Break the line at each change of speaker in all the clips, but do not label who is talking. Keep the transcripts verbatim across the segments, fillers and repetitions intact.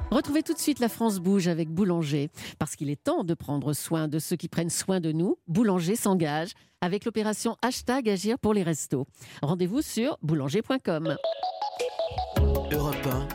Retrouvez tout de suite La France bouge avec Boulanger. Parce qu'il est temps de prendre soin de ceux qui prennent soin de nous. Boulanger s'engage avec l'opération hashtag Agir pour les restos. Rendez-vous sur boulanger point com.
Europe un,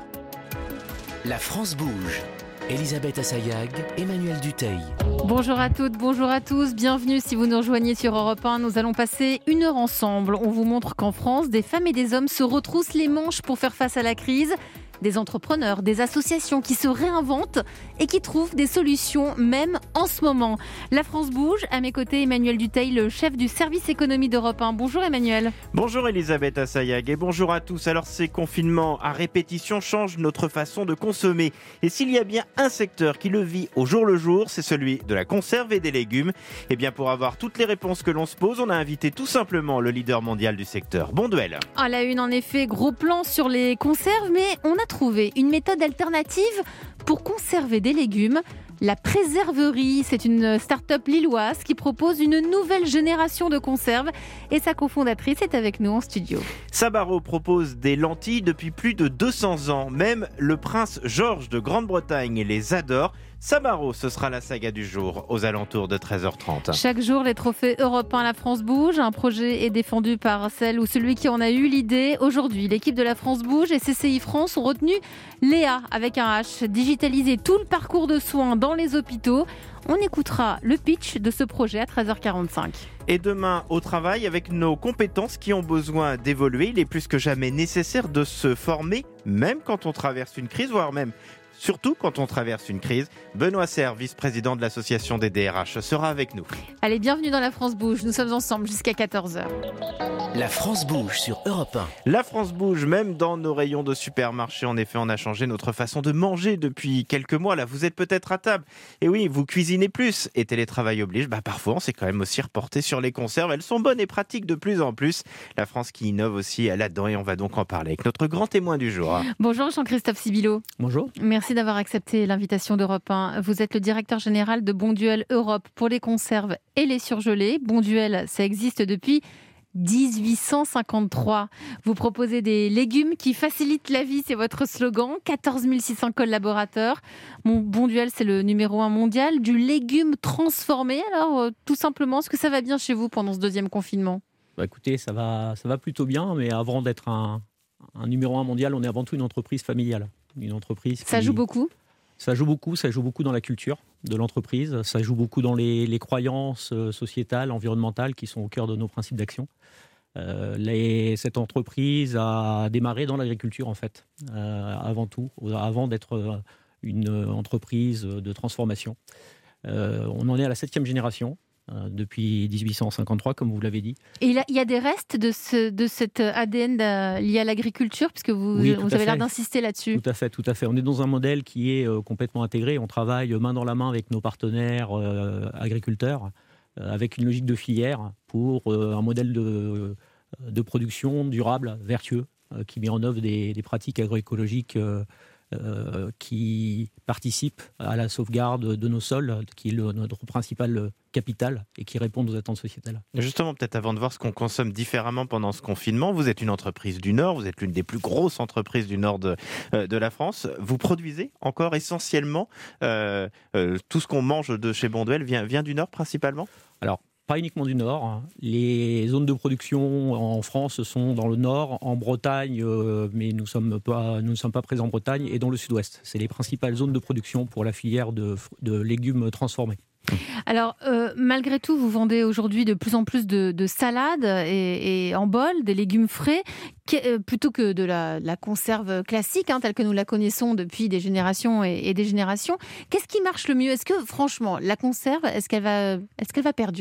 La France bouge. Elisabeth Assayag, Emmanuel Dutheil.
Bonjour à toutes, bonjour à tous, bienvenue si vous nous rejoignez sur Europe un. Nous allons passer une heure ensemble. On vous montre qu'en France, des femmes et des hommes se retroussent les manches pour faire face à la crise. Des entrepreneurs, des associations qui se réinventent et qui trouvent des solutions même en ce moment. La France bouge. À mes côtés, Emmanuel Dutheil, le chef du service économie d'Europe un. Bonjour Emmanuel.
Bonjour Elisabeth Assayag et bonjour à tous. Alors ces confinements à répétition changent notre façon de consommer. Et s'il y a bien un secteur qui le vit au jour le jour, c'est celui de la conserve et des légumes. Et bien pour avoir toutes les réponses que l'on se pose, on a invité tout simplement le leader mondial du secteur. Bonduelle.
À la une en effet, gros plan sur les conserves, mais on a trouvé une méthode alternative pour conserver des légumes. La Préserverie, c'est une start-up lilloise qui propose une nouvelle génération de conserves et sa cofondatrice est avec nous en studio.
Sabaro propose des lentilles depuis plus de deux cents ans. Même le prince George de Grande-Bretagne les adore. Sabaro, ce sera la saga du jour aux alentours de treize heures trente.
Chaque jour, les trophées Europe un La France bouge. Un projet est défendu par celle ou celui qui en a eu l'idée. Aujourd'hui, l'équipe de La France bouge et C C I France ont retenu Léa avec un H. Digitaliser tout le parcours de soins dans les hôpitaux. On écoutera le pitch de ce projet à treize heures quarante-cinq.
Et demain, au travail, avec nos compétences qui ont besoin d'évoluer, il est plus que jamais nécessaire de se former, même quand on traverse une crise, voire même surtout quand on traverse une crise. Benoît Serre, vice-président de l'association des D R H, sera avec nous.
Allez, bienvenue dans La France bouge. Nous sommes ensemble jusqu'à quatorze heures.
La France bouge sur Europe un.
La France bouge, même dans nos rayons de supermarché. En effet, on a changé notre façon de manger depuis quelques mois. Là, vous êtes peut-être à table. Et oui, vous cuisinez plus. Et télétravail oblige. Bah, parfois, on s'est quand même aussi reporté sur les conserves. Elles sont bonnes et pratiques de plus en plus. La France qui innove aussi là-dedans. Et on va donc en parler avec notre grand témoin du jour.
Bonjour Jean-Christophe Sibilo.
Bonjour.
Merci d'avoir accepté l'invitation d'Europe un. Vous êtes le directeur général de Bonduelle Europe pour les conserves et les surgelés. Bonduelle, ça existe depuis dix-huit cent cinquante-trois. Vous proposez des légumes qui facilitent la vie, c'est votre slogan. quatorze mille six cents collaborateurs. Mon Bonduelle, c'est le numéro un mondial du légume transformé. Alors, euh, tout simplement, est-ce que ça va bien chez vous pendant ce deuxième confinement ?
Bah écoutez, ça va, ça va plutôt bien, mais avant d'être un, un numéro un mondial, on est avant tout une entreprise familiale. Une entreprise qui...
Ça joue beaucoup ?
Ça joue beaucoup, ça joue beaucoup dans la culture de l'entreprise, ça joue beaucoup dans les, les croyances sociétales, environnementales qui sont au cœur de nos principes d'action. Euh, les, cette entreprise a démarré dans l'agriculture en fait, euh, avant tout, avant d'être une entreprise de transformation. Euh, on en est à la septième génération. Euh, depuis dix-huit cent cinquante-trois, comme vous l'avez dit.
Et il y a des restes de, ce, de cet A D N lié à l'agriculture, puisque vous,
oui,
vous avez l'air d'insister là-dessus.
Tout à fait, tout à fait. On est dans un modèle qui est euh, complètement intégré. On travaille main dans la main avec nos partenaires euh, agriculteurs, euh, avec une logique de filière pour euh, un modèle de, de production durable, vertueux, euh, qui met en œuvre des, des pratiques agroécologiques euh, euh, qui participent à la sauvegarde de nos sols, qui est le, notre principal capital et qui répondent aux attentes sociétales.
Justement, peut-être avant de voir ce qu'on consomme différemment pendant ce confinement, vous êtes une entreprise du Nord, vous êtes l'une des plus grosses entreprises du Nord de, euh, de la France. Vous produisez encore essentiellement euh, euh, tout ce qu'on mange de chez Bonduelle vient, vient du Nord principalement ?
Alors, pas uniquement du Nord. Les zones de production en France sont dans le Nord, en Bretagne, euh, mais nous sommes pas, nous ne sommes pas présents en Bretagne, et dans le Sud-Ouest. C'est les principales zones de production pour la filière de, de légumes transformés.
Alors, euh, malgré tout, vous vendez aujourd'hui de plus en plus de, de salades et, et en bol, des légumes frais, qui, euh, plutôt que de la, la conserve classique, hein, telle que nous la connaissons depuis des générations et, et des générations. Qu'est-ce qui marche le mieux ? Est-ce que, franchement, la conserve, est-ce qu'elle va, est-ce qu'elle va perdurer ?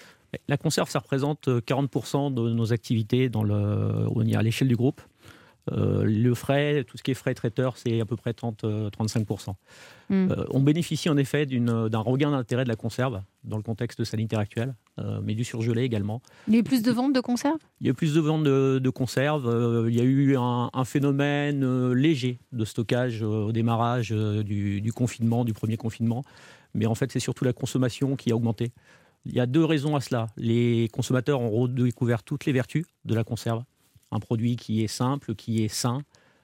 La conserve, ça représente quarante pour cent de nos activités dans le, à l'échelle du groupe. Euh, le frais, tout ce qui est frais traiteur, c'est à peu près trente à trente-cinq pour cent. Mm. Euh, on bénéficie en effet d'une, d'un regain d'intérêt de la conserve dans le contexte sanitaire actuel, euh, mais du surgelé également.
Il y a eu plus de ventes de conserves ?
Il y a eu plus de ventes de, de conserves. Euh, il y a eu un, un phénomène euh, léger de stockage euh, au démarrage euh, du, du confinement, du premier confinement. Mais en fait, c'est surtout la consommation qui a augmenté. Il y a deux raisons à cela. Les consommateurs ont redécouvert toutes les vertus de la conserve. Un produit qui est simple, qui est sain,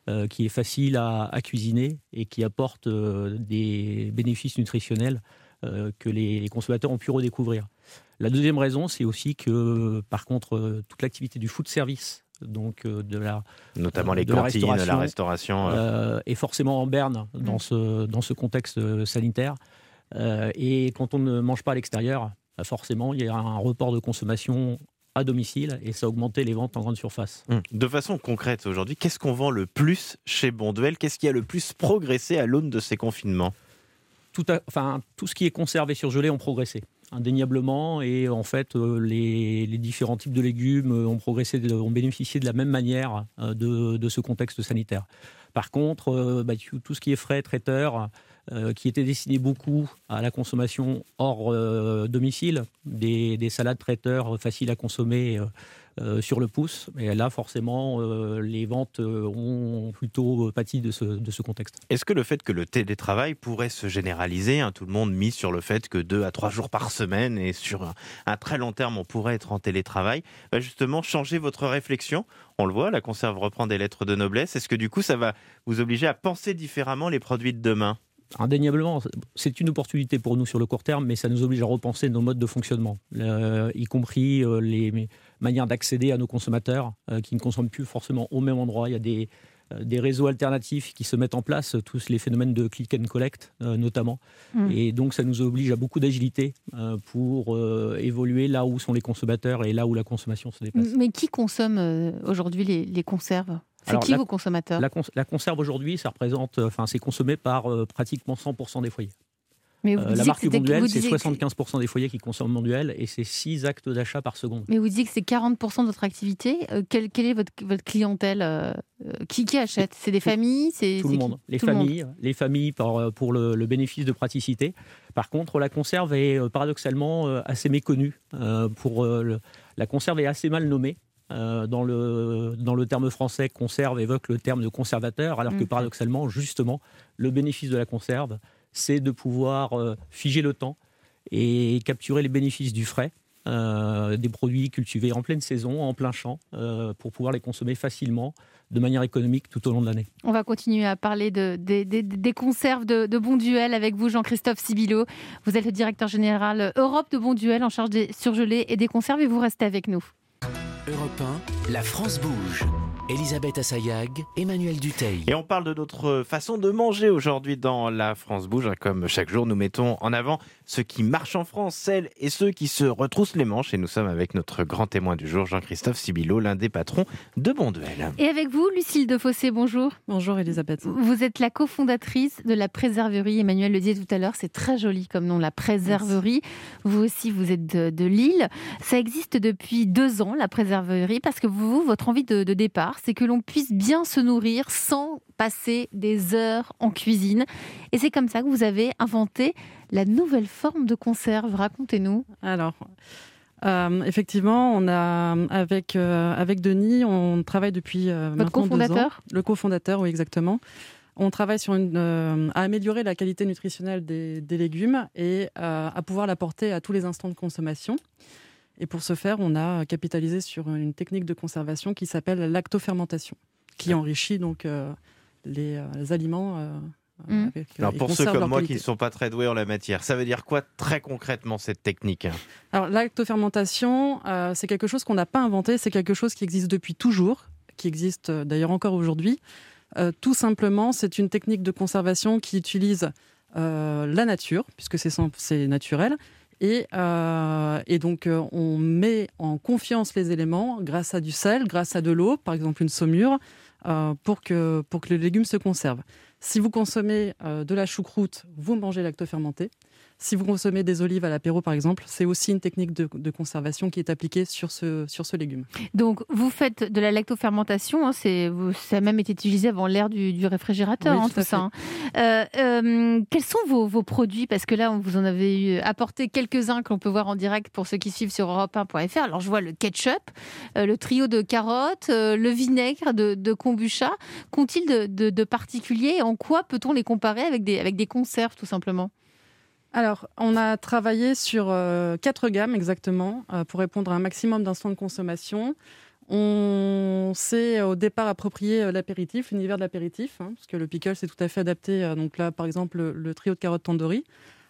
euh, qui est facile à, à cuisiner et qui apporte euh, des bénéfices nutritionnels euh, que les consommateurs ont pu redécouvrir. La deuxième raison, c'est aussi que, par contre, euh, toute l'activité du food service, donc euh, de la
Notamment
euh,
les
de la
cantines,
restauration,
la restauration. euh.
euh, est forcément en berne dans,
Mm.
ce, dans ce contexte euh, sanitaire. Euh, et quand on ne mange pas à l'extérieur, bah forcément, il y a un report de consommation à domicile et ça a augmenté les ventes en grande surface.
Hum. De façon concrète aujourd'hui, qu'est-ce qu'on vend le plus chez Bonduelle ? Qu'est-ce qui a le plus progressé à l'aune de ces confinements ?
Tout, à- enfin, tout ce qui est conservé surgelé ont progressé, indéniablement. Et en fait, euh, les, les différents types de légumes euh, ont progressé, de- ont bénéficié de la même manière euh, de, de ce contexte sanitaire. Par contre, euh, bah, tout tout ce qui est frais, traiteur, euh, qui était destiné beaucoup à la consommation hors euh, domicile, des, des salades traiteurs faciles à consommer euh, euh, sur le pouce. Et là, forcément, euh, les ventes euh, ont plutôt pâti de ce, de ce contexte.
Est-ce que le fait que le télétravail pourrait se généraliser, hein, tout le monde mise sur le fait que deux à trois jours par semaine et sur un, un très long terme, on pourrait être en télétravail, va justement changer votre réflexion ? On le voit, la conserve reprend des lettres de noblesse. Est-ce que du coup, ça va vous obliger à penser différemment les produits de demain ?
Indéniablement, c'est une opportunité pour nous sur le court terme, mais ça nous oblige à repenser nos modes de fonctionnement, euh, y compris euh, les manières d'accéder à nos consommateurs euh, qui ne consomment plus forcément au même endroit. Il y a des, euh, des réseaux alternatifs qui se mettent en place, tous les phénomènes de click and collect euh, notamment.
Mm.
Et donc ça nous oblige à beaucoup d'agilité euh, pour euh, évoluer là où sont les consommateurs et là où la consommation se déplace.
Mais qui consomme euh, aujourd'hui les, les conserves ? C'est
Alors,
qui
la-
vos consommateurs ?
La, cons- la conserve aujourd'hui, ça représente, euh, enfin, c'est consommé par euh, pratiquement cent pour cent des foyers.
Mais vous
Euh, la
disiez
marque
que c'était-
Bonduelle,
vous
c'est
disiez que-
soixante-quinze pour cent des foyers qui consomment Bonduelle et c'est six actes d'achat par seconde.
Mais vous disiez que c'est quarante pour cent de votre activité. Euh, quelle, quelle est votre, votre clientèle euh, euh, qui, qui achète ? C'est des
Tout-
familles c'est,
Tout
c'est
le
qui
monde, les
Tout le monde.
familles, les familles pour, euh, pour le, le bénéfice de praticité. Par contre, la conserve est euh, paradoxalement euh, assez méconnue. Euh, pour, euh, le- la conserve est assez mal nommée. Euh, dans, le, dans le terme français, conserve évoque le terme de conservateur, alors que
Mhm.
paradoxalement, justement, le bénéfice de la conserve, c'est de pouvoir euh, figer le temps et capturer les bénéfices du frais, euh, des produits cultivés en pleine saison, en plein champ, euh, pour pouvoir les consommer facilement, de manière économique tout au long de l'année.
On va continuer à parler de, des- des- des conserves de, de Bonduelle avec vous, Jean-Christophe Sibilo. Vous êtes le directeur général Europe de Bonduelle en charge des surgelés et des conserves et vous restez avec nous.
Europe un, la France bouge. Elisabeth Assayag, Emmanuel Duteil.
Et on parle de notre façon de manger aujourd'hui dans La France bouge. Comme chaque jour, nous mettons en avant ce qui marche en France, celles et ceux qui se retroussent les manches. Et nous sommes avec notre grand témoin du jour, Jean-Christophe Sibilo, l'un des patrons de Bonduelle.
Et avec vous, Lucille Defossé, bonjour.
Bonjour Elisabeth.
Vous êtes la cofondatrice de la Préserverie. Emmanuel le disait tout à l'heure, c'est très joli comme nom, la Préserverie. Vous aussi, vous êtes de, de Lille. Ça existe depuis deux ans, la Préserverie, parce que vous, votre envie de, de départ, c'est que l'on puisse bien se nourrir sans passer des heures en cuisine. Et c'est comme ça que vous avez inventé la nouvelle forme de conserve. Racontez-nous.
Alors, euh, effectivement, on a avec euh, avec Denis, on travaille depuis euh,
Votre
maintenant deux ans.
cofondateur ?
Le cofondateur, oui, exactement. On travaille sur une, euh, à améliorer la qualité nutritionnelle des, des légumes et euh, à pouvoir l'apporter à tous les instants de consommation. Et pour ce faire, on a capitalisé sur une technique de conservation qui s'appelle la lactofermentation, qui enrichit donc euh, les, euh, les aliments. Euh,
Mmh.
avec, euh,
Alors
et
pour ceux
conserve
comme
leur
moi
qualité.
qui ne sont pas très doués en la matière, ça veut dire quoi très concrètement cette technique ?
Alors, la lactofermentation, euh, c'est quelque chose qu'on n'a pas inventé, c'est quelque chose qui existe depuis toujours, qui existe euh, d'ailleurs encore aujourd'hui. Euh, tout simplement, c'est une technique de conservation qui utilise euh, la nature, puisque c'est, sans- c'est naturel, et, euh, et donc euh, on met en confiance les éléments grâce à du sel, grâce à de l'eau, par exemple une saumure, euh, pour, que, pour que le légume se conserve. Si vous consommez euh, de la choucroute, vous mangez lactofermenté. Si vous consommez des olives à l'apéro, par exemple, c'est aussi une technique de, de conservation qui est appliquée sur ce, sur ce légume.
Donc, vous faites de la lactofermentation. Hein, c'est, vous- ça a même été utilisé avant l'ère du, du réfrigérateur,
Oui,
hein,
tout
tout
à
ça. hein. Euh, euh, quels sont vos, vos produits ? Parce que là, vous en avez eu- apporté quelques-uns que l'on peut voir en direct pour ceux qui suivent sur europe un point f r. Alors, je vois le ketchup, euh, le trio de carottes, euh, le vinaigre de, de kombucha. Qu'ont-ils de, de, de particulier et en quoi peut-on les comparer avec des, avec des conserves, tout simplement ?
Alors, on a travaillé sur euh, quatre gammes exactement euh, pour répondre à un maximum d'instants de consommation. On s'est au départ approprié l'apéritif, l'univers de l'apéritif, hein, parce que le pickle c'est tout à fait adapté. Donc là, par exemple, le, le trio de carottes tandoori.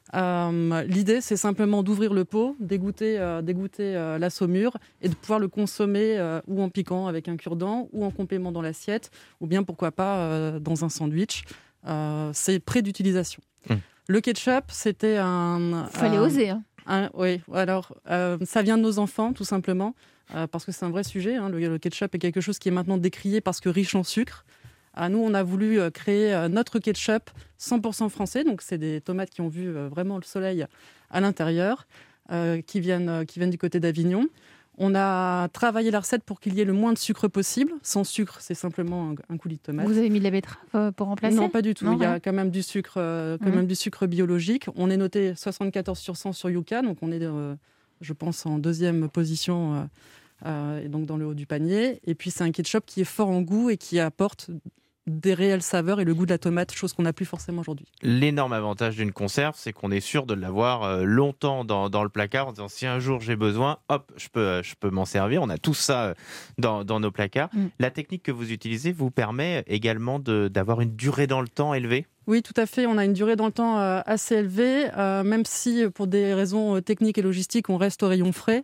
Euh, l'idée, c'est simplement d'ouvrir le pot, d'égoutter, euh, d'égoutter euh, la saumure et de pouvoir le consommer euh, ou en piquant avec un cure-dent ou en complément dans l'assiette, ou bien pourquoi pas euh, dans un sandwich. Euh, c'est prêt d'utilisation. Mmh. Le ketchup, c'était un...
Fallait
un,
oser. Hein.
Un, oui, alors euh, ça vient de nos enfants, tout simplement. Euh, parce que c'est un vrai sujet. Hein. Le, le ketchup est quelque chose qui est maintenant décrié parce que riche en sucre. À nous, on a voulu euh, créer euh, notre ketchup cent pour cent français. Donc, c'est des tomates qui ont vu euh, vraiment le soleil à l'intérieur, euh, qui, viennent, euh, qui viennent du côté d'Avignon. On a travaillé la recette pour qu'il y ait le moins de sucre possible. Sans sucre, c'est simplement un, un coulis de tomate.
Vous avez mis de la betterave pour remplacer ?
Non, pas du tout.
Non,
Il y a
ouais.
quand même du sucre, euh, quand mmh. même du sucre biologique. On est noté soixante-quatorze sur cent sur Yuka. Donc, on est, euh, je pense, en deuxième position... Euh, Euh, et donc dans le haut du panier. Et puis c'est un ketchup qui est fort en goût et qui apporte des réelles saveurs et le goût de la tomate, chose qu'on n'a plus forcément aujourd'hui.
L'énorme avantage d'une conserve, c'est qu'on est sûr de l'avoir longtemps dans, dans le placard en disant si un jour j'ai besoin, hop, je peux, je peux m'en servir. On a tout ça dans, dans nos placards. Mm. La technique que vous utilisez vous permet également de, d'avoir une durée dans le temps élevée ?
Oui, tout à fait. On a une durée dans le temps euh, assez élevée, euh, même si pour des raisons euh, techniques et logistiques, on reste au rayon frais.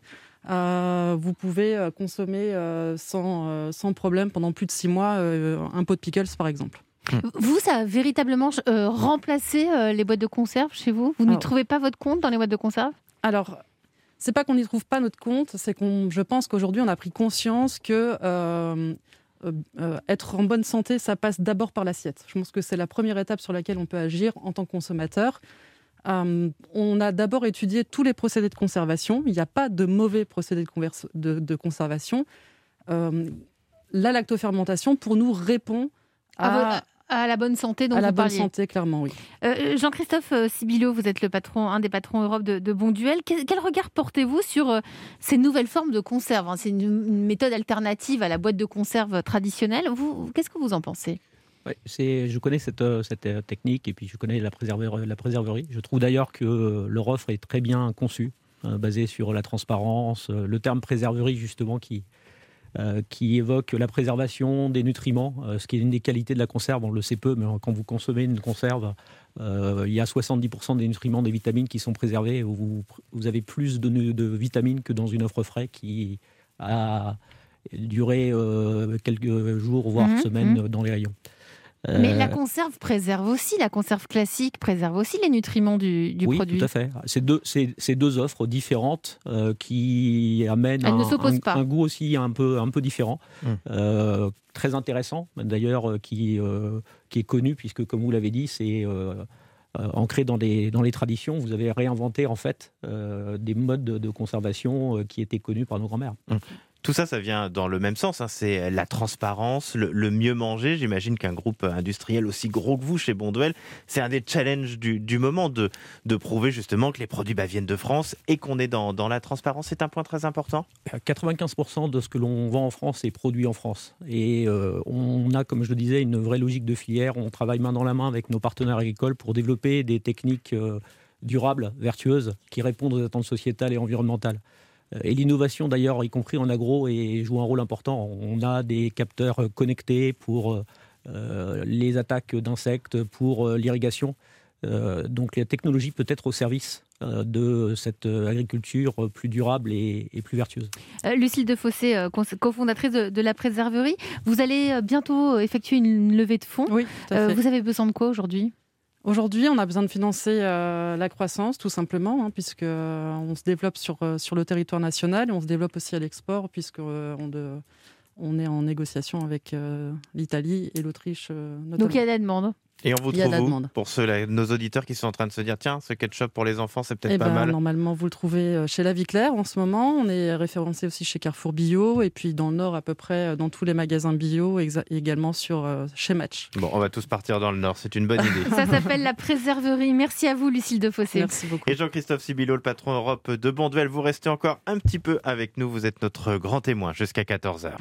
Euh, vous pouvez euh, consommer euh, sans, euh, sans problème pendant plus de six mois euh, un pot de pickles, par exemple.
Vous, ça a véritablement euh, remplacé euh, les boîtes de conserve chez vous ? Vous Alors, n'y trouvez pas votre compte dans les boîtes de conserve ?
Alors, c'est pas qu'on n'y trouve pas notre compte, c'est qu'on, je pense qu'aujourd'hui, on a pris conscience que euh, euh, euh, être en bonne santé, ça passe d'abord par l'assiette. Je pense que c'est la première étape sur laquelle on peut agir en tant que consommateur. Euh, on a d'abord étudié tous les procédés de conservation. Il n'y a pas de mauvais procédés de, converse, de, de conservation. Euh, la lactofermentation, pour nous, répond à,
à, à la bonne santé dont
à la
vous
bonne
parliez.
santé, clairement, oui.
Euh, Jean-Christophe Sibillot, vous êtes le patron, un des patrons Europe de, de Bonduelle. Quel, quel regard portez-vous sur euh, ces nouvelles formes de conserve, hein ? C'est une, une méthode alternative à la boîte de conserve traditionnelle. Vous, qu'est-ce que vous en pensez ?
Ouais, c'est, je connais cette, cette technique et puis je connais la préserverie. La préserverie. Je trouve d'ailleurs que leur offre est très bien conçue, euh, basée sur la transparence. Euh, le terme préserverie, justement, qui, euh, qui évoque la préservation des nutriments, euh, ce qui est une des qualités de la conserve. On le sait peu, mais quand vous consommez une conserve, euh, il y a soixante-dix pour cent des nutriments, des vitamines qui sont préservés. Vous, vous avez plus de, de vitamines que dans une offre frais qui a duré euh, quelques jours, voire mmh, semaines mmh. dans les rayons.
Mais la conserve préserve aussi, la conserve classique préserve aussi les nutriments du, du
oui,
produit.
Oui, tout à fait. C'est deux, c'est, c'est deux offres différentes euh, qui amènent un, un, un goût aussi un peu, un peu différent, mmh. euh, très intéressant, d'ailleurs, qui, euh, qui est connu, puisque, comme vous l'avez dit, c'est euh, euh, ancré dans les, dans les traditions. Vous avez réinventé, en fait, euh, des modes de, de conservation euh, qui étaient connus par nos grands-mères.
Mmh. Tout ça, ça vient dans le même sens. Hein. C'est la transparence, le, le mieux manger. J'imagine qu'un groupe industriel aussi gros que vous, chez Bonduelle, c'est un des challenges du, du moment de, de prouver justement que les produits bah, viennent de France et qu'on est dans, dans la transparence. C'est un point très important.
quatre-vingt-quinze pour cent de ce que l'on vend en France est produit en France. Et euh, on a, comme je le disais, une vraie logique de filière. On travaille main dans la main avec nos partenaires agricoles pour développer des techniques euh, durables, vertueuses, qui répondent aux attentes sociétales et environnementales. Et l'innovation, d'ailleurs, y compris en agro, joue un rôle important. On a des capteurs connectés pour euh, les attaques d'insectes, pour euh, l'irrigation. Euh, donc la technologie peut être au service euh, de cette agriculture plus durable et, et plus vertueuse.
Euh, Lucille Defossé, euh, cofondatrice de, de la préserverie, vous allez bientôt effectuer une levée de fonds.
Oui, tout à fait.
Euh, vous avez besoin de quoi aujourd'hui ?
Aujourd'hui, on a besoin de financer euh, la croissance, tout simplement, hein, puisque euh, on se développe sur, euh, sur le territoire national et on se développe aussi à l'export, puisque euh, on, de, on est en négociation avec euh, l'Italie et l'Autriche euh, notamment.
Donc il y a de la demande.
Et on vous trouve où, pour ceux, là, nos auditeurs qui sont en train de se dire tiens, ce ketchup pour les enfants, c'est peut-être
eh
pas
ben,
mal.
Normalement, vous le trouvez chez La Vie Claire en ce moment. On est référencé aussi chez Carrefour Bio et puis dans le Nord à peu près dans tous les magasins bio et également sur, euh, chez Match.
Bon, on va tous partir dans le Nord, c'est une bonne idée.
Ça s'appelle la préserverie. Merci à vous, Lucille Defossé.
Merci beaucoup.
Et Jean-Christophe Sibillot, le patron Europe de Bonduelle, vous restez encore un petit peu avec nous. Vous êtes notre grand témoin jusqu'à quatorze heures.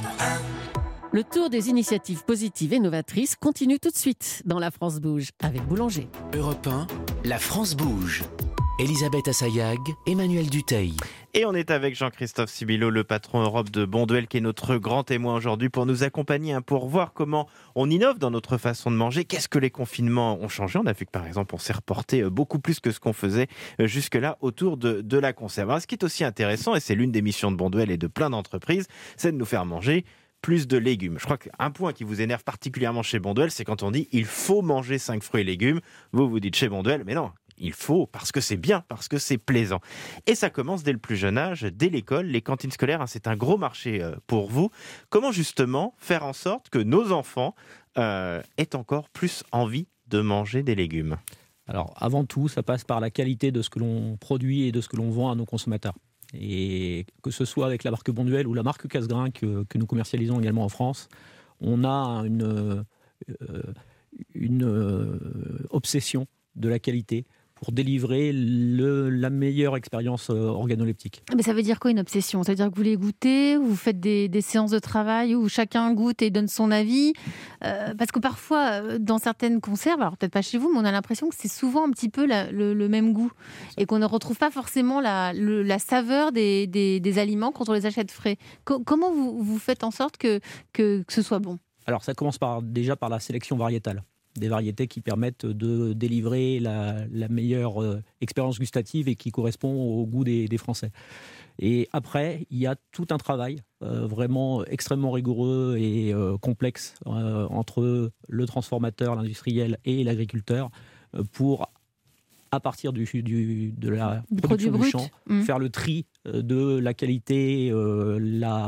Le tour des initiatives positives et novatrices continue tout de suite dans La France Bouge avec Boulanger.
Europe un, La France Bouge. Elisabeth Assayag, Emmanuel Duteil.
Et on est avec Jean-Christophe Sibilo, le patron Europe de Bonduelle, qui est notre grand témoin aujourd'hui pour nous accompagner, hein, pour voir comment on innove dans notre façon de manger. Qu'est-ce que les confinements ont changé? On a vu que par exemple, on s'est reporté beaucoup plus que ce qu'on faisait jusque-là autour de, de la conserve. Alors, ce qui est aussi intéressant, et c'est l'une des missions de Bonduelle et de plein d'entreprises, c'est de nous faire manger plus de légumes. Je crois qu'un point qui vous énerve particulièrement chez Bonduelle, c'est quand on dit il faut manger cinq fruits et légumes. Vous vous dites chez Bonduelle, mais non, il faut, parce que c'est bien, parce que c'est plaisant. Et ça commence dès le plus jeune âge, dès l'école. Les cantines scolaires, hein, c'est un gros marché pour vous. Comment justement faire en sorte que nos enfants euh, aient encore plus envie de manger des légumes?
Alors, avant tout, ça passe par la qualité de ce que l'on produit et de ce que l'on vend à nos consommateurs. Et que ce soit avec la marque Bonduelle ou la marque Casgrain que, que nous commercialisons également en France, on a une, euh, une euh, obsession de la qualité pour délivrer le, la meilleure expérience euh, organoleptique.
Mais ça veut dire quoi une obsession? Ça veut dire que vous les goûtez, vous faites des, des séances de travail où chacun goûte et donne son avis euh, parce que parfois, dans certaines conserves, alors peut-être pas chez vous, mais on a l'impression que c'est souvent un petit peu la, le, le même goût et qu'on ne retrouve pas forcément la, le, la saveur des, des, des aliments quand on les achète frais. Co- comment vous, vous faites en sorte que, que, que ce soit bon?
Alors ça commence par, déjà par la sélection variétale. Des variétés qui permettent de délivrer la, la meilleure euh, expérience gustative et qui correspond au goût des, des Français. Et après, il y a tout un travail euh, vraiment extrêmement rigoureux et euh, complexe euh, entre le transformateur, l'industriel et l'agriculteur euh, pour, à partir du, du, de la
du
production du
brut.
champ,
Mmh.
faire le tri euh, de la qualité euh, la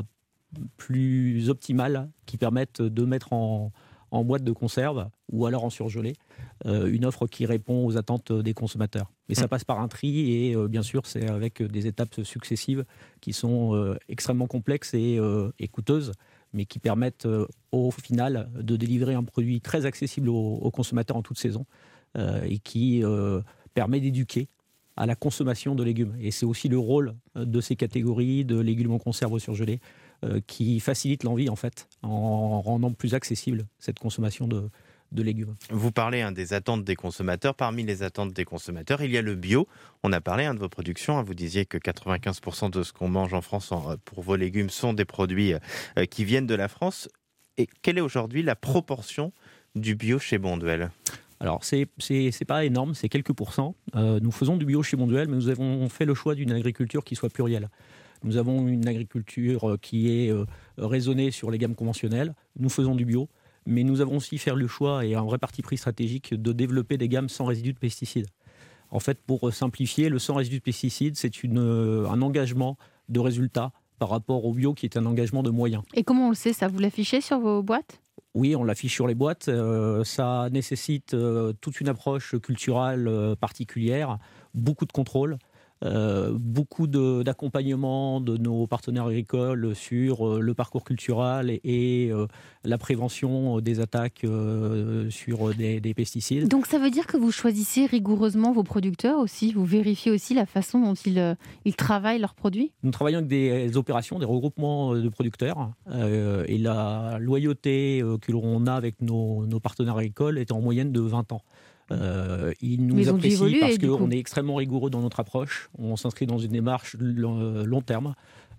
plus optimale qui permette de mettre en en boîte de conserve ou alors en surgelé, euh, une offre qui répond aux attentes des consommateurs. Mais ça passe par un tri et euh, bien sûr c'est avec des étapes successives qui sont euh, extrêmement complexes et, euh, et coûteuses, mais qui permettent euh, au final de délivrer un produit très accessible aux, aux consommateurs en toute saison euh, et qui euh, permet d'éduquer à la consommation de légumes. Et c'est aussi le rôle de ces catégories de légumes en conserve ou surgelés euh, qui facilite l'envie en fait, en rendant plus accessible cette consommation de, de légumes.
Vous parlez hein, des attentes des consommateurs. Parmi les attentes des consommateurs, il y a le bio. On a parlé hein, de vos productions. Hein. Vous disiez que quatre-vingt-quinze pour cent de ce qu'on mange en France en, pour vos légumes sont des produits euh, qui viennent de la France. Et quelle est aujourd'hui la proportion du bio chez Bonduelle ?
Alors, c'est, c'est, c'est pas énorme, c'est quelques pourcents. Euh, nous faisons du bio chez Bonduelle, mais nous avons fait le choix d'une agriculture qui soit plurielle. Nous avons une agriculture qui est euh, raisonnée sur les gammes conventionnelles. Nous faisons du bio, mais nous avons aussi fait le choix, et un vrai parti pris stratégique, de développer des gammes sans résidus de pesticides. En fait, pour simplifier, le sans résidus de pesticides, c'est une, un engagement de résultat par rapport au bio qui est un engagement de moyens.
Et comment on le sait, ça? Vous l'affichez sur vos boîtes?
Oui, on l'affiche sur les boîtes. Euh, ça nécessite euh, toute une approche culturelle euh, particulière, beaucoup de contrôle, euh, beaucoup de, d'accompagnement de nos partenaires agricoles sur euh, le parcours culturel et, et euh, la prévention des attaques euh, sur des, des pesticides.
Donc ça veut dire que vous choisissez rigoureusement vos producteurs aussi? Vous vérifiez aussi la façon dont ils, euh, ils travaillent leurs produits?
Nous travaillons avec des opérations, des regroupements de producteurs euh, et la loyauté euh, que l'on a avec nos, nos partenaires agricoles est en moyenne de vingt ans. Euh, ils nous
ils ont dû
apprécient
évoluer,
parce
du
qu'on
coup.
est extrêmement rigoureux dans notre approche. On s'inscrit dans une démarche long, long terme.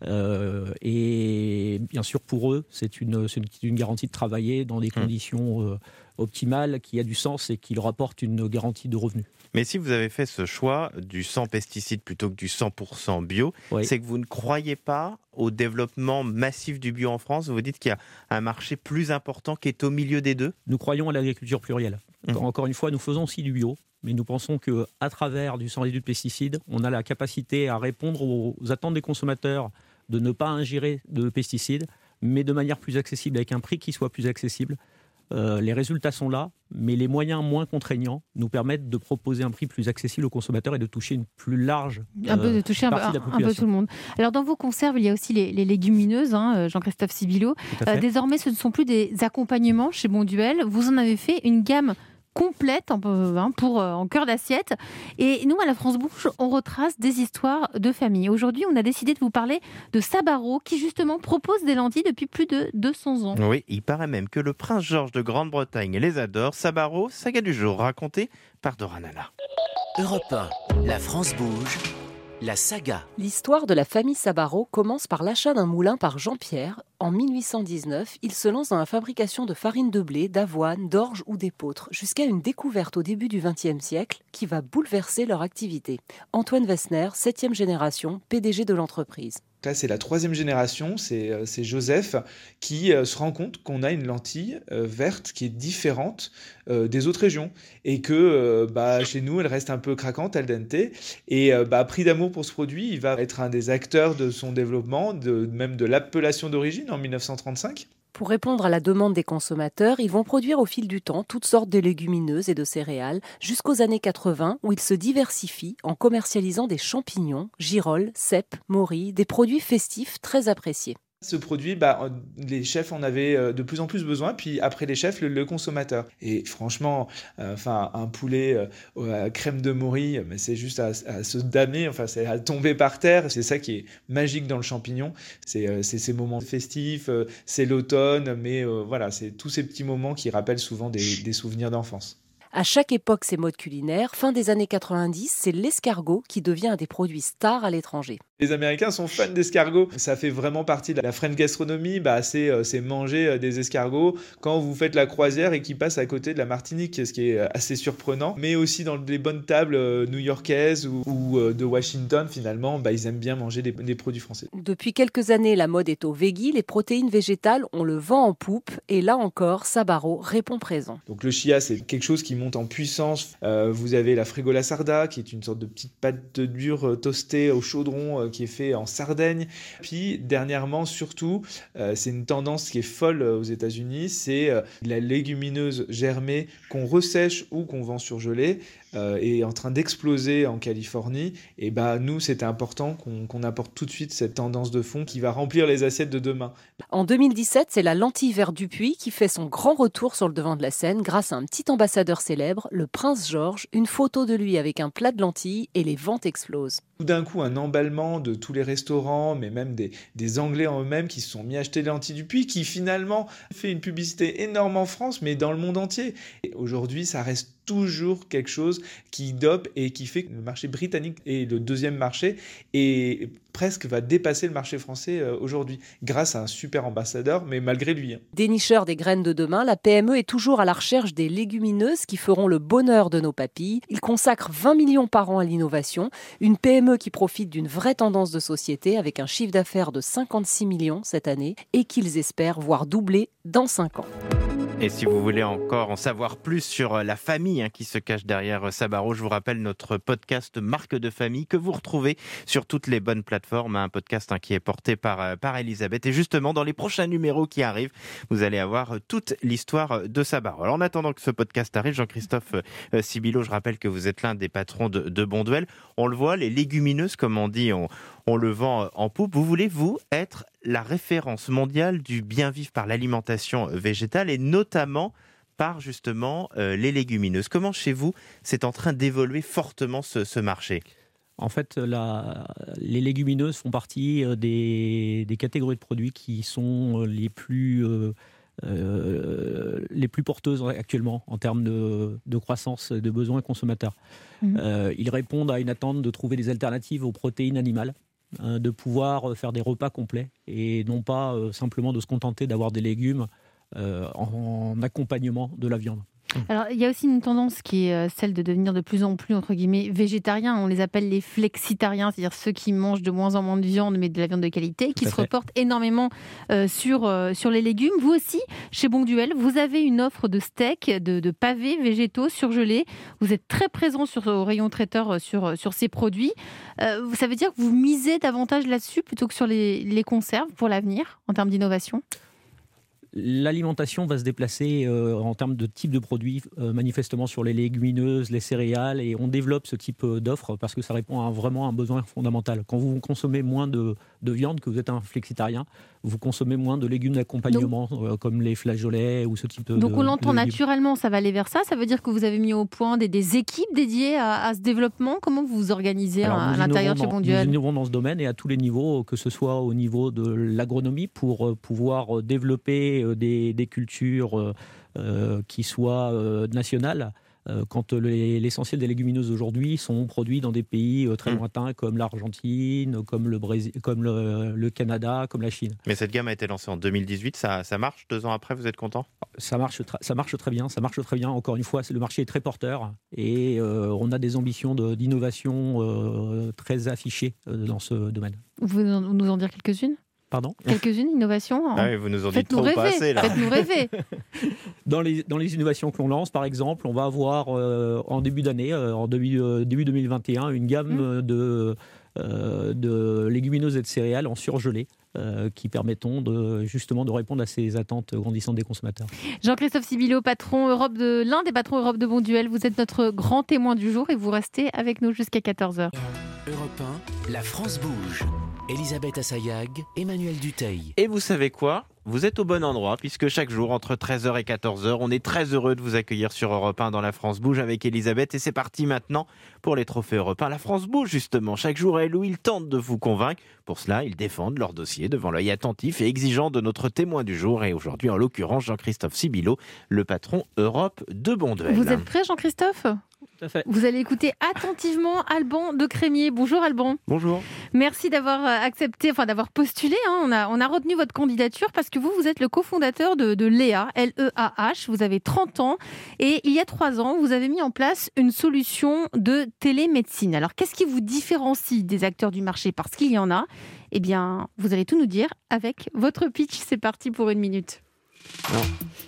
Euh, et bien sûr, pour eux, c'est une, c'est une garantie de travailler dans des conditions euh, optimales, qui a du sens et qui leur apporte une garantie de revenus.
Mais si vous avez fait ce choix du sans pesticides plutôt que du cent pour cent bio,
Oui.
c'est que vous ne croyez pas au développement massif du bio en France? Vous dites qu'il y a un marché plus important qui est au milieu des deux?
Nous croyons à l'agriculture plurielle.
Mmh.
Encore une fois, nous faisons aussi du bio, mais nous pensons qu'à travers du sans résidus de pesticides, on a la capacité à répondre aux attentes des consommateurs de ne pas ingérer de pesticides, mais de manière plus accessible, avec un prix qui soit plus accessible. Euh, les résultats sont là, mais les moyens moins contraignants nous permettent de proposer un prix plus accessible aux consommateurs et de toucher une plus large euh,
Un peu de toucher un peu,
partie de la
un peu
population.
tout le monde. Alors dans vos conserves, il y a aussi les, les légumineuses, hein, Jean-Christophe Sibilo.
Tout à fait.
Euh, désormais, ce ne sont plus des accompagnements chez Bonduelle. Vous en avez fait une gamme complète en, hein, pour, euh, en cœur d'assiette. Et nous, à la France Bouche, on retrace des histoires de famille. Aujourd'hui, on a décidé de vous parler de Sabaro, qui justement propose des lentilles depuis plus de deux cents ans.
Oui, il paraît même que le prince George de Grande-Bretagne les adore. Sabaro, saga du jour, racontée par Doranala.
Europe un, la France bouge, la saga.
L'histoire de la famille Sabaro commence par l'achat d'un moulin par Jean-Pierre. En mille huit cent dix-neuf, il se lance dans la fabrication de farine de blé, d'avoine, d'orge ou d'épeautre, jusqu'à une découverte au début du vingtième siècle qui va bouleverser leur activité. Antoine Wessner, septième génération, P D G de l'entreprise.
Là, c'est la troisième génération, c'est, c'est Joseph qui euh, se rend compte qu'on a une lentille euh, verte qui est différente euh, des autres régions et que euh, bah, chez nous, elle reste un peu craquante, al dente. Et euh, bah, pris d'amour pour ce produit, il va être un des acteurs de son développement, de, même de l'appellation d'origine en mille neuf cent trente-cinq.
Pour répondre à la demande des consommateurs, ils vont produire au fil du temps toutes sortes de légumineuses et de céréales, jusqu'aux années quatre-vingts où ils se diversifient en commercialisant des champignons, girolles, cèpes, morilles, des produits festifs très appréciés.
Ce produit, bah, les chefs en avaient de plus en plus besoin, puis après les chefs, le, le consommateur. Et franchement, euh, enfin, un poulet euh, à crème de morille, mais c'est juste à, à se damner, enfin, c'est à tomber par terre. C'est ça qui est magique dans le champignon. C'est, euh, c'est ces moments festifs, euh, c'est l'automne, mais euh, voilà, c'est tous ces petits moments qui rappellent souvent des, des souvenirs d'enfance.
À chaque époque, ces modes culinaires, fin des années quatre-vingt-dix, c'est l'escargot qui devient un des produits stars à l'étranger.
Les Américains sont fans d'escargots. Ça fait vraiment partie de la French gastronomie. Bah, c'est, euh, c'est manger euh, des escargots quand vous faites la croisière et qu'ils passent à côté de la Martinique, ce qui est assez surprenant. Mais aussi dans les bonnes tables euh, new-yorkaises ou, ou euh, de Washington, finalement, bah, ils aiment bien manger des, des produits français.
Depuis quelques années, la mode est au veggie. Les protéines végétales, on le vend en poupe. Et là encore, Sabaro répond présent.
Donc le chia, c'est quelque chose qui monte en puissance. Euh, vous avez la frigola sarda, qui est une sorte de petite pâte dure euh, toastée au chaudron, euh, qui est fait en Sardaigne. Puis dernièrement, surtout, euh, c'est une tendance qui est folle aux États-Unis, c'est euh, la légumineuse germée qu'on ressèche ou qu'on vend surgelée, euh, est en train d'exploser en Californie. Et bah nous, c'était important qu'on, qu'on apporte tout de suite cette tendance de fond qui va remplir les assiettes de demain.
En deux mille dix-sept, c'est la lentille vert Dupuis qui fait son grand retour sur le devant de la scène grâce à un petit ambassadeur célèbre, le prince George. Une photo de lui avec un plat de lentilles et les ventes explosent.
Tout d'un coup, un emballement de tous les restaurants, mais même des, des Anglais en eux-mêmes qui se sont mis à acheter les lentilles Dupuis, qui finalement fait une publicité énorme en France, mais dans le monde entier. Et aujourd'hui, ça reste toujours quelque chose qui dope et qui fait que le marché britannique est le deuxième marché et presque va dépasser le marché français aujourd'hui, grâce à un super ambassadeur, mais malgré lui.
Dénicheur des graines de demain, la P M E est toujours à la recherche des légumineuses qui feront le bonheur de nos papilles. Il consacre vingt millions par an à l'innovation, une P M E qui profite d'une vraie tendance de société avec un chiffre d'affaires de cinquante-six millions cette année et qu'ils espèrent voir doubler dans cinq ans.
Et si vous voulez encore en savoir plus sur la famille hein, qui se cache derrière Sabaro, je vous rappelle notre podcast Marque de famille que vous retrouvez sur toutes les bonnes plateformes. Un podcast hein, qui est porté par, par Elisabeth. Et justement, dans les prochains numéros qui arrivent, vous allez avoir toute l'histoire de Sabaro. Alors en attendant que ce podcast arrive, Jean-Christophe euh, Sibilo, je rappelle que vous êtes l'un des patrons de, de Bonduelle. On le voit, les légumineuses, comme on dit, on, on le vend en poupe. Vous voulez, vous, être la référence mondiale du bien vivre par l'alimentation végétale et notamment par justement euh, les légumineuses. Comment chez vous c'est en train d'évoluer fortement ce, ce marché ?
En fait, la, les légumineuses font partie des, des catégories de produits qui sont les plus, euh, euh, les plus porteuses actuellement en termes de, de croissance de besoins consommateurs. Mmh. Euh, ils répondent à une attente de trouver des alternatives aux protéines animales, de pouvoir faire des repas complets et non pas euh, simplement de se contenter d'avoir des légumes euh, en, en accompagnement de la viande.
Alors, il y a aussi une tendance qui est celle de devenir de plus en plus, entre guillemets, végétariens. On les appelle les flexitariens, c'est-à-dire ceux qui mangent de moins en moins de viande, mais de la viande de qualité, qui se reportent énormément euh, sur, euh, sur les légumes. Vous aussi, chez Bonduelle, vous avez une offre de steaks, de, de pavés végétaux surgelés. Vous êtes très présent sur, au rayon traiteur sur, sur ces produits. Euh, ça veut dire que vous misez davantage là-dessus plutôt que sur les, les conserves pour l'avenir, en termes d'innovation ?
L'alimentation va se déplacer euh, en termes de type de produits, euh, manifestement sur les légumineuses, les céréales, et on développe ce type d'offre parce que ça répond à vraiment un besoin fondamental. Quand vous consommez moins de, de viande, que vous êtes un flexitarien, vous consommez moins de légumes d'accompagnement euh, comme les flageolets ou ce type de
Donc on l'entend
de
naturellement, ça va aller vers ça. Ça veut dire que vous avez mis au point des, des équipes dédiées à, à ce développement. Comment vous vous organisez Alors, à, à l'intérieur de chez Bonduelle ?
Nous innovons dans ce domaine et à tous les niveaux, que ce soit au niveau de l'agronomie pour euh, pouvoir développer Des, des cultures euh, qui soient euh, nationales euh, quand les, l'essentiel des légumineuses aujourd'hui sont produits dans des pays euh, très
Mmh.
lointains comme l'Argentine, comme le Brésil, comme le, le Canada, comme la Chine.
Mais cette gamme a été lancée en deux mille dix-huit, ça, ça marche deux ans après, vous êtes content?
Ça marche, tra- ça marche très bien, ça marche très bien. Encore une fois, c'est, le marché est très porteur et euh, on a des ambitions de, d'innovation euh, très affichées euh, dans ce domaine.
Vous pouvez nous nous en dire quelques-unes
Pardon?
Quelques-unes, innovations en-
Ah oui, vous nous en dites
Faites-nous
trop ou pas
rêver,
assez là.
faites-nous rêver.
Dans les, dans les innovations que l'on lance, par exemple, on va avoir euh, en début d'année, euh, en début, euh, début deux mille vingt et un, une gamme
Mmh.
de, euh, de légumineuses et de céréales en surgelé euh, qui permettront de, justement de répondre à ces attentes grandissantes des consommateurs.
Jean-Christophe Sibilo, patron Europe de l'un des patrons Europe de Bonduelle, vous êtes notre grand témoin du jour et vous restez avec nous jusqu'à quatorze heures.
Europe un, la France bouge. Elisabeth Assayag, Emmanuel Duteil.
Et vous savez quoi? Vous êtes au bon endroit, puisque chaque jour, entre treize heures et quatorze heures, on est très heureux de vous accueillir sur Europe un dans La France Bouge avec Elisabeth. Et c'est parti maintenant pour les trophées Europe un. La France Bouge, justement. Chaque jour, elle ou il tente de vous convaincre. Pour cela, ils défendent leur dossier devant l'œil attentif et exigeant de notre témoin du jour. Et aujourd'hui, en l'occurrence, Jean-Christophe Sibilo, le patron Europe de Bonduelle.
Vous êtes prêt, Jean-Christophe?
Tout à fait.
Vous allez écouter attentivement Alban de Crémier. Bonjour Alban.
Bonjour.
Merci d'avoir accepté, enfin d'avoir postulé. Hein. On, a, on a retenu votre candidature parce que vous, vous êtes le cofondateur de, de L E A, L E A H. Vous avez trente ans et il y a trois ans, vous avez mis en place une solution de télémédecine. Alors, qu'est-ce qui vous différencie des acteurs du marché? Parce qu'il y en a. Eh bien, vous allez tout nous dire avec votre pitch. C'est parti pour une minute.
Alors,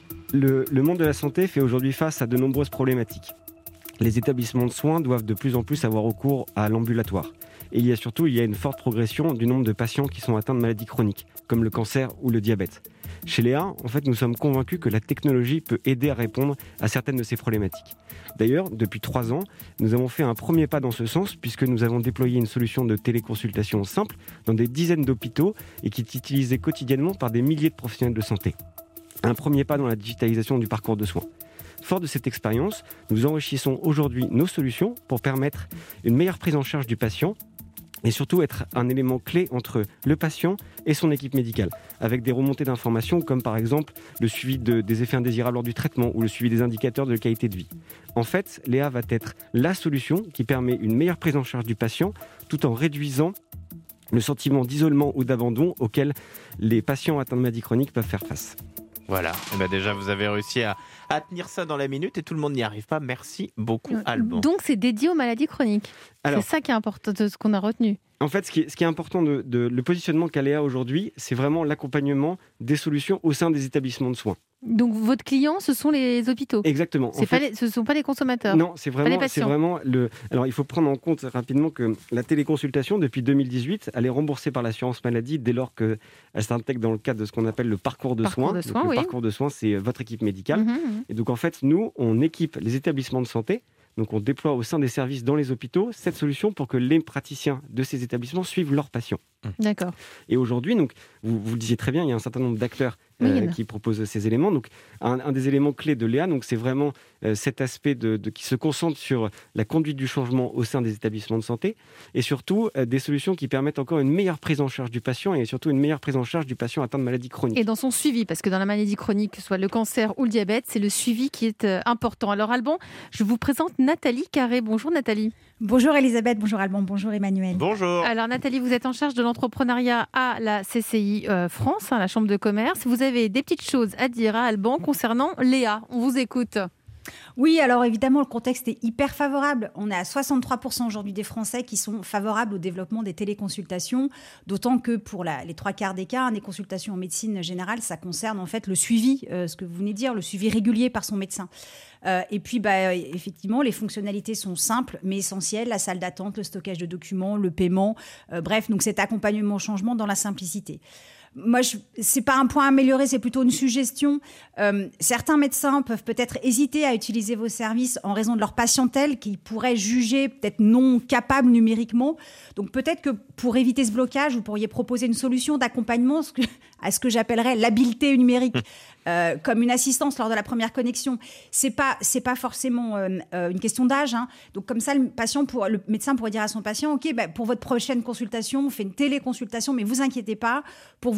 le, le monde de la santé fait aujourd'hui face à de nombreuses problématiques. Les établissements de soins doivent de plus en plus avoir recours à l'ambulatoire. Et il y a surtout il y a une forte progression du nombre de patients qui sont atteints de maladies chroniques, comme le cancer ou le diabète. Chez L E A, en fait, nous sommes convaincus que la technologie peut aider à répondre à certaines de ces problématiques. D'ailleurs, depuis trois ans, nous avons fait un premier pas dans ce sens, puisque nous avons déployé une solution de téléconsultation simple dans des dizaines d'hôpitaux et qui est utilisée quotidiennement par des milliers de professionnels de santé. Un premier pas dans la digitalisation du parcours de soins. Fort de cette expérience, nous enrichissons aujourd'hui nos solutions pour permettre une meilleure prise en charge du patient et surtout être un élément clé entre le patient et son équipe médicale, avec des remontées d'informations comme par exemple le suivi de, des effets indésirables lors du traitement ou le suivi des indicateurs de qualité de vie. En fait, L E A va être la solution qui permet une meilleure prise en charge du patient tout en réduisant le sentiment d'isolement ou d'abandon auquel les patients atteints de maladies chroniques peuvent faire face.
Voilà, et ben déjà vous avez réussi à, à tenir ça dans la minute et tout le monde n'y arrive pas. Merci beaucoup Alban.
Donc, c'est dédié aux maladies chroniques.
Alors,
c'est ça qui est important de ce qu'on a retenu.
En fait, ce qui est, ce qui est important de, de le positionnement qu'a L E A aujourd'hui, c'est vraiment l'accompagnement des solutions au sein des établissements de soins.
Donc, votre client, ce sont les hôpitaux.
Exactement.
C'est
En
pas
fait,
les- ce ne sont pas les consommateurs.
non, c'est
Pas les
vraiment, c'est
patients.
vraiment le. Alors, il faut prendre en compte rapidement que la téléconsultation, depuis deux mille dix-huit, elle est remboursée par l'assurance maladie dès lors qu'elle s'intègre dans le cadre de ce qu'on appelle le parcours de
Parcours
soins.
de
Donc,
soins,
le
oui.
parcours de soins, c'est votre équipe médicale.
Mhm, mhm.
Et donc, en fait, nous, on équipe les établissements de santé. Donc, on déploie au sein des services dans les hôpitaux cette solution pour que les praticiens de ces établissements suivent leurs patients.
D'accord.
Et aujourd'hui, donc, vous, vous le disiez très bien, il y a un certain nombre d'acteurs
Oui, il y
euh,
en a.
qui proposent ces éléments. Donc, un, un des éléments clés de L E A, donc, c'est vraiment euh, cet aspect de, de- qui se concentre sur la conduite du changement au sein des établissements de santé et surtout euh, des solutions qui permettent encore une meilleure prise en charge du patient et surtout une meilleure prise en charge du patient atteint de maladies chroniques.
Et dans son suivi, parce que dans la maladie chronique, que ce soit le cancer ou le diabète, c'est le suivi qui est euh, important. Alors Alban, je vous présente Nathalie Carré. Bonjour Nathalie.
Bonjour Elisabeth, bonjour Alban, bonjour Emmanuel.
Bonjour.
Alors Nathalie, vous êtes en charge de l'entrepreneuriat à la C C I euh, France, hein, la Chambre de commerce. Vous avez des petites choses à dire à Alban concernant L E A. On vous écoute.
Oui, alors évidemment, le contexte est hyper favorable. On est à soixante-trois pour cent aujourd'hui des Français qui sont favorables au développement des téléconsultations, d'autant que pour la- les trois quarts des cas, hein, des consultations en médecine générale, ça concerne en fait le suivi, euh, ce que vous venez de dire, le suivi régulier par son médecin. Euh, et puis, bah, effectivement, les fonctionnalités sont simples mais essentielles. La salle d'attente, le stockage de documents, le paiement, euh, bref, donc cet accompagnement au changement dans la simplicité. Moi, ce n'est pas un point à améliorer, c'est plutôt une suggestion. Euh, certains médecins peuvent peut-être hésiter à utiliser vos services en raison de leur patientèle qu'ils pourraient juger peut-être non capables numériquement. Donc peut-être que pour éviter ce blocage, vous pourriez proposer une solution d'accompagnement ce que- à ce que j'appellerais l'habileté numérique, euh, comme une assistance lors de la première connexion. C'est pas, c'est pas forcément euh, euh, une question d'âge, hein. Donc comme ça, le patient, pour, le médecin pourrait dire à son patient, ok, bah, pour votre prochaine consultation, on fait une téléconsultation, mais vous inquiétez pas, pour vous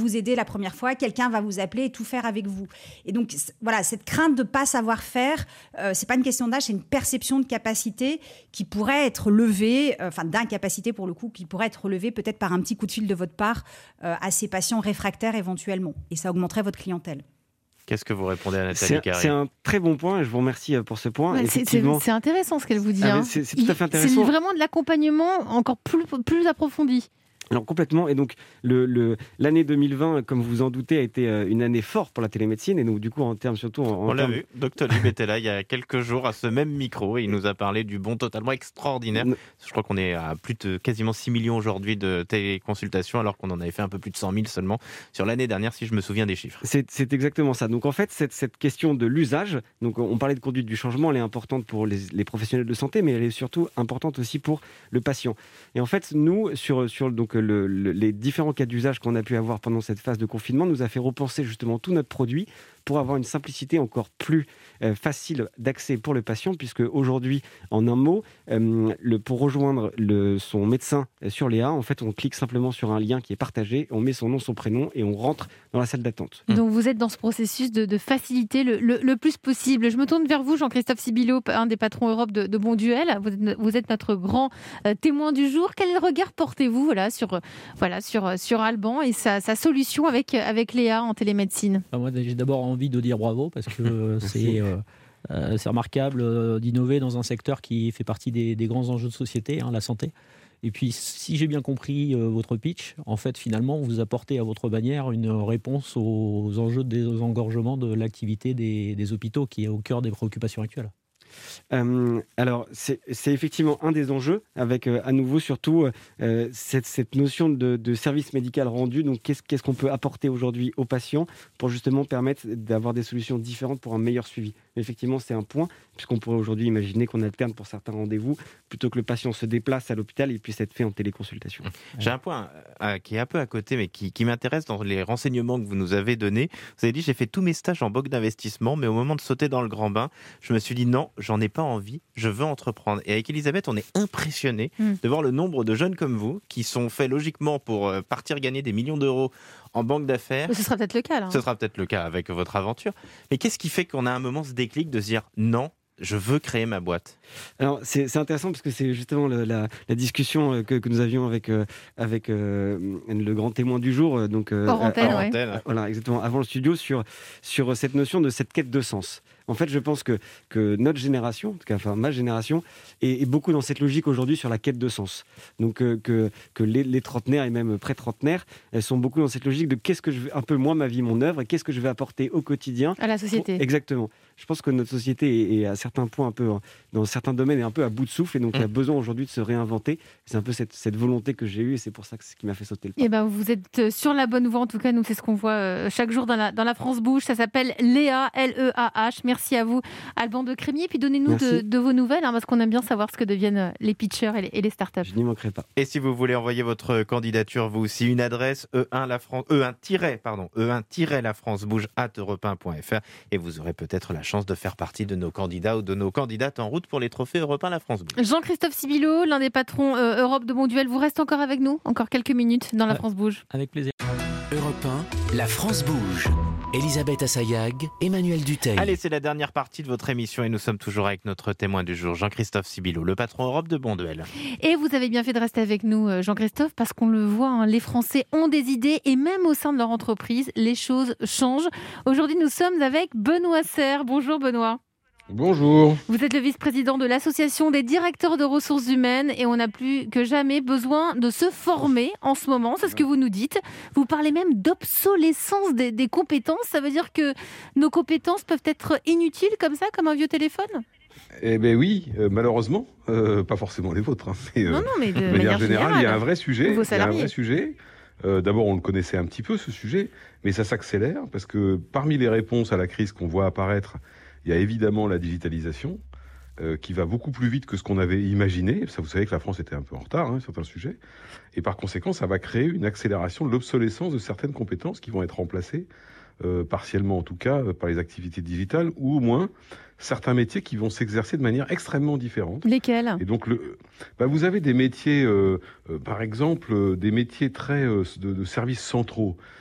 vous aider la première fois, quelqu'un va vous appeler et tout faire avec vous. Et donc, voilà, cette crainte de ne pas savoir faire, euh, ce n'est pas une question d'âge, c'est une perception de capacité qui pourrait être levée, euh, enfin d'incapacité pour le coup, qui pourrait être levée peut-être par un petit coup de fil de votre part euh, à ces patients réfractaires éventuellement. Et ça augmenterait votre clientèle.
Qu'est-ce que vous répondez à Nathalie Carré ?
C'est un très bon point et je vous remercie pour ce point.
Ouais, Effectivement... C'est intéressant ce qu'elle vous dit.
Ah,
hein.
C'est tout à fait intéressant.
C'est vraiment de l'accompagnement encore plus, plus approfondi.
Alors complètement, et donc le, le, l'année deux mille vingt, comme vous en doutez, a été une année forte pour la télémédecine, et donc du coup en termes surtout... En, en
On l'a
termes...
vu, Doctolib était là il y a quelques jours à ce même micro, et il nous a parlé du bond totalement extraordinaire. Non. Je crois qu'on est à plus de quasiment six millions aujourd'hui de téléconsultations, alors qu'on en avait fait un peu plus de cent mille seulement sur l'année dernière, si je me souviens des chiffres.
C'est, c'est exactement ça. Donc en fait, cette, cette question de l'usage, donc on parlait de conduite du changement, elle est importante pour les, les professionnels de santé, mais elle est surtout importante aussi pour le patient. Et en fait, nous, sur, sur donc, le, le, les différents cas d'usage qu'on a pu avoir pendant cette phase de confinement nous a fait repenser justement tout notre produit pour avoir une simplicité encore plus euh, facile d'accès pour le patient, puisque aujourd'hui, en un mot, euh, le, pour rejoindre le, son médecin sur Léa, en fait, on clique simplement sur un lien qui est partagé, on met son nom, son prénom et on rentre dans la salle d'attente.
Donc vous êtes dans ce processus de, de faciliter le, le, le plus possible. Je me tourne vers vous, Jean-Christophe Sibilo, un des patrons Europe de, de Bonduelle. Vous êtes, vous êtes notre grand euh, témoin du jour. Quel regard portez-vous voilà, sur, voilà, sur, sur Alban et sa, sa solution avec, avec Léa en télémédecine ?
Moi, j'ai d'abord envie de dire bravo parce que c'est, euh, euh, c'est remarquable euh, d'innover dans un secteur qui fait partie des, des grands enjeux de société, hein, la santé. Et puis, si j'ai bien compris euh, votre pitch, en fait, finalement, vous apportez à votre manière une réponse aux enjeux de désengorgement de l'activité des, des hôpitaux qui est au cœur des préoccupations actuelles.
Euh, alors, c'est, c'est effectivement un des enjeux, avec euh, à nouveau surtout euh, cette, cette notion de, de service médical rendu. Donc, qu'est-ce, qu'est-ce qu'on peut apporter aujourd'hui aux patients pour justement permettre d'avoir des solutions différentes pour un meilleur suivi. Mais effectivement, c'est un point, puisqu'on pourrait aujourd'hui imaginer qu'on alterne pour certains rendez-vous, plutôt que le patient se déplace à l'hôpital et puisse être fait en téléconsultation.
J'ai un point euh, qui est un peu à côté, mais qui, qui m'intéresse dans les renseignements que vous nous avez donnés. Vous avez dit, j'ai fait tous mes stages en banque d'investissement, mais au moment de sauter dans le grand bain, je me suis dit non, j'en ai pas envie, je veux entreprendre. Et avec Elisabeth, on est impressionné mmh. de voir le nombre de jeunes comme vous qui sont faits logiquement pour partir gagner des millions d'euros en banque d'affaires.
Mais ce sera peut-être le cas, là.
Ce sera peut-être le cas avec votre aventure. Mais qu'est-ce qui fait qu'on a un moment ce déclic de se dire non, je veux créer ma boîte ?
Alors, c'est, c'est intéressant parce que c'est justement le, la, la discussion que, que nous avions avec, euh, avec euh, le grand témoin du jour. Donc, euh,
hors antenne,
euh,
ouais.
Voilà, exactement, avant le studio, sur, sur cette notion de cette quête de sens. En fait, je pense que, que notre génération, en tout cas enfin, ma génération, est, est beaucoup dans cette logique aujourd'hui sur la quête de sens. Donc euh, que, que les, les trentenaires et même pré-trentenaires, elles sont beaucoup dans cette logique de qu'est-ce que je veux, un peu moi, ma vie, mon œuvre, et qu'est-ce que je vais apporter au quotidien.
À la société.
Pour... Exactement. Je pense que notre société est, est à certains points, un peu, dans certains domaines, est un peu à bout de souffle, et donc il y a besoin aujourd'hui de se réinventer. C'est un peu cette, cette volonté que j'ai eue, et c'est pour ça que c'est ce qui m'a fait sauter le pas.
Eh ben, vous êtes sur la bonne voie, en tout cas, nous, c'est ce qu'on voit euh, chaque jour dans la, dans la France Bouge. Ça s'appelle Léa, L E A H. Merci à vous, Alban de Crémier. Et puis donnez-nous de, de vos nouvelles, hein, parce qu'on aime bien savoir ce que deviennent les pitchers et les, et les startups.
Je n'y manquerai pas.
Et si vous voulez envoyer votre candidature, vous aussi, une adresse E un la France, E un pardon, E un la France bouge arobase europe un point f r, et vous aurez peut-être la chance de faire partie de nos candidats ou de nos candidates en route pour les trophées Europe un la France Bouge.
Jean-Christophe Sibilo, l'un des patrons euh, Europe de Bonduelle, vous restez encore avec nous, encore quelques minutes dans la
ouais,
France Bouge.
Avec plaisir.
Europe un, la France bouge. Elisabeth Assayag, Emmanuel Duteil.
Allez, c'est la dernière partie de votre émission et nous sommes toujours avec notre témoin du jour, Jean-Christophe Sibilo, le patron Europe de Bonduelle.
Et vous avez bien fait de rester avec nous, Jean-Christophe, parce qu'on le voit, hein, les Français ont des idées et même au sein de leur entreprise, les choses changent. Aujourd'hui, nous sommes avec Benoît Serre. Bonjour Benoît.
Bonjour.
Vous êtes le vice-président de l'Association des directeurs de ressources humaines et on a plus que jamais besoin de se former en ce moment, c'est ce que vous nous dites. Vous parlez même d'obsolescence des, des compétences, ça veut dire que nos compétences peuvent être inutiles comme ça, comme un vieux téléphone ?
Eh bien oui, euh, malheureusement, euh, pas forcément les vôtres, hein, mais, euh,
non, non, mais de,
de
manière,
manière générale,
générale,
il y a un vrai sujet.
Vos
il y a un
salariés.
vrai sujet. Euh, d'abord, on le connaissait un petit peu, ce sujet, mais ça s'accélère parce que parmi les réponses à la crise qu'on voit apparaître, il y a évidemment la digitalisation euh, qui va beaucoup plus vite que ce qu'on avait imaginé. Ça, vous savez que la France était un peu en retard, hein, sur certains sujets. Et par conséquent, ça va créer une accélération de l'obsolescence de certaines compétences qui vont être remplacées, euh, partiellement en tout cas, euh, par les activités digitales, ou au moins certains métiers qui vont s'exercer de manière extrêmement différente.
Lesquels ?
Et donc, le, bah, vous avez des métiers, euh, euh, par exemple, euh, des métiers très euh, de, de services centraux.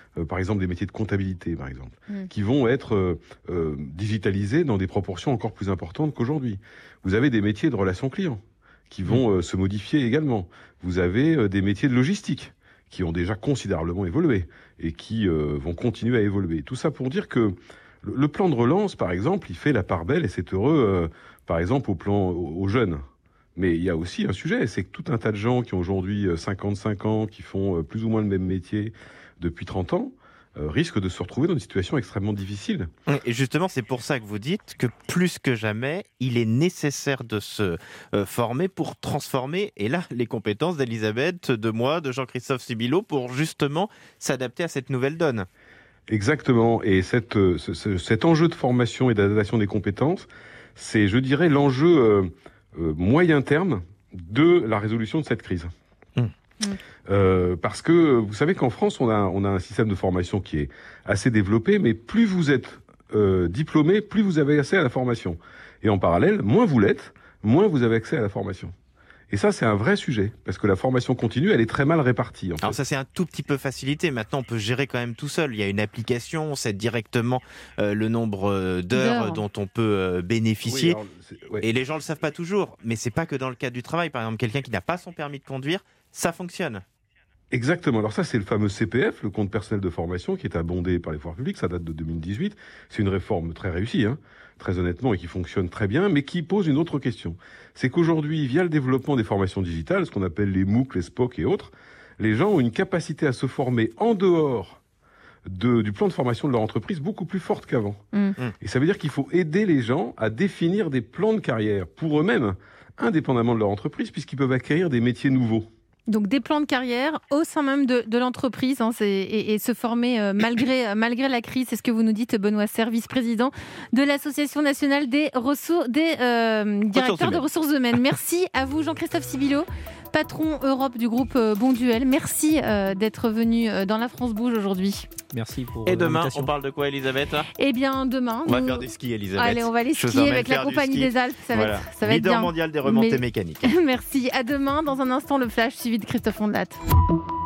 euh, par exemple des métiers de comptabilité, par exemple,
Mmh.
qui vont être euh, euh, digitalisés dans des proportions encore plus importantes qu'aujourd'hui. Vous avez des métiers de relations clients qui vont euh, se modifier également. Vous avez euh, des métiers de logistique qui ont déjà considérablement évolué et qui euh, vont continuer à évoluer. Tout ça pour dire que le, le plan de relance, par exemple, il fait la part belle et c'est heureux, euh, par exemple, au plan aux, aux jeunes. Mais il y a aussi un sujet, c'est que tout un tas de gens qui ont aujourd'hui cinquante-cinq ans, qui font euh, plus ou moins le même métier depuis trente ans, euh, risquent de se retrouver dans une situation extrêmement difficile.
Et justement, c'est pour ça que vous dites que plus que jamais, il est nécessaire de se euh, former pour transformer, et là, les compétences d'Elisabeth, de moi, de Jean-Christophe Sibilo, pour justement s'adapter à cette nouvelle donne.
Exactement. Et cette, euh, ce, ce, cet enjeu de formation et d'adaptation des compétences, c'est, je dirais, l'enjeu euh, euh, moyen terme de la résolution de cette crise.
Mmh.
Mmh.
Euh, parce que vous savez qu'en France, on a, on a un système de formation qui est assez développé, mais plus vous êtes euh, diplômé, plus vous avez accès à la formation. Et en parallèle, moins vous l'êtes, moins vous avez accès à la formation. Et ça, c'est un vrai sujet, parce que la formation continue, elle est très mal répartie. En fait.
Alors ça, c'est un tout petit peu facilité. Maintenant, on peut gérer quand même tout seul. Il y a une application, on sait directement euh, le nombre euh, d'heures
D'heures.
dont on peut euh, bénéficier.
Oui, alors, c'est- ouais.
Et les gens le savent pas toujours. Mais c'est pas que dans le cadre du travail. Par exemple, quelqu'un qui n'a pas son permis de conduire, ça fonctionne.
Exactement. Alors ça, c'est le fameux C P F, le compte personnel de formation, qui est abondé par les pouvoirs publics. Ça date de deux mille dix-huit. C'est une réforme très réussie, hein, très honnêtement, et qui fonctionne très bien, mais qui pose une autre question. C'est qu'aujourd'hui, via le développement des formations digitales, ce qu'on appelle les MOOC, les S P O C et autres, les gens ont une capacité à se former en dehors de, du plan de formation de leur entreprise beaucoup plus forte qu'avant.
Mmh.
Et ça veut dire qu'il faut aider les gens à définir des plans de carrière pour eux-mêmes, indépendamment de leur entreprise, puisqu'ils peuvent acquérir des métiers nouveaux.
Donc des plans de carrière au sein même de, de l'entreprise hein, c'est, et, et se former euh, malgré, euh, malgré la crise. C'est ce que vous nous dites, Benoît Serre, vice-président de l'Association nationale des, ressources, des euh, directeurs de ressources humaines. Merci à vous, Jean-Christophe Sibilo, patron Europe du groupe euh, Bonduelle. Merci euh, d'être venu euh, dans La France Bouge aujourd'hui.
Merci pour
Et
euh,
demain,
l'invitation.
on parle de quoi, Elisabeth là
Eh bien, demain...
On va
nous-
faire du ski, Elisabeth.
Allez, on va aller
Je vous
skier
emmène
avec la
faire du
Compagnie
ski.
des Alpes. Ça va
Voilà.
être, ça va être
Leader
bien.
mondial des remontées
Mais-
mécaniques.
Merci. À demain. Dans un instant, le flash suivi de Christophe Ondelat.